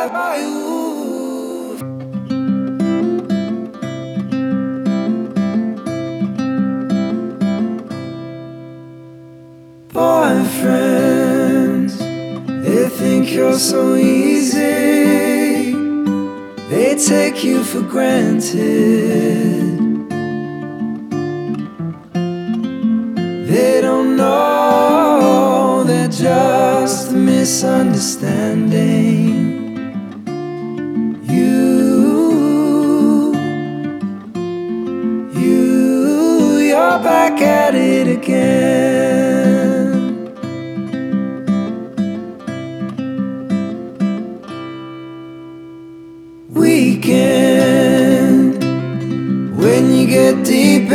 by you. Boyfriends, they think you're so easy, they take you for granted. They don't know they're just a misunderstanding. You're back at it again. Weekend, when you get deep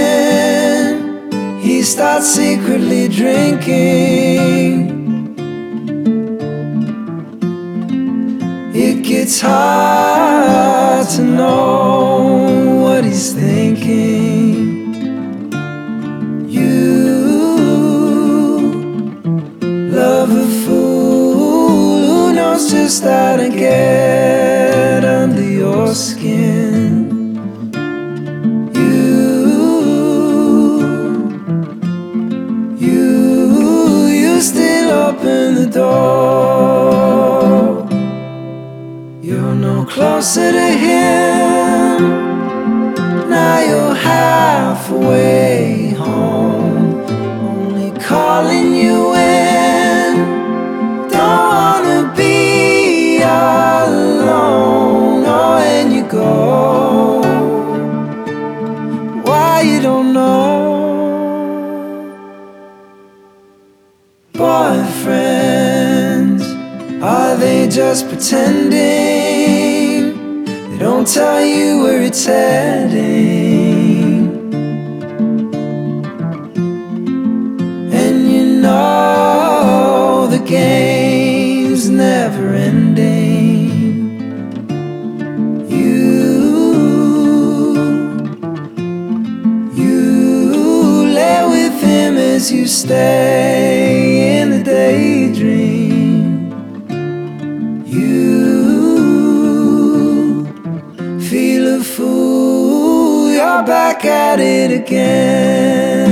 in, he starts secretly drinking. It gets hard to know what he's thinking. Love a fool who knows just how to get under your skin. You still open the door. You're no closer to him. Now you're halfway home, only calling you in. Don't wanna be alone. Oh, and you go. Why you don't know? Boyfriends, are they just pretending? They don't tell you where it's heading. And you know the game's never ending. You lay with him as you stay in the daydream. You feel a fool, you're back at it again.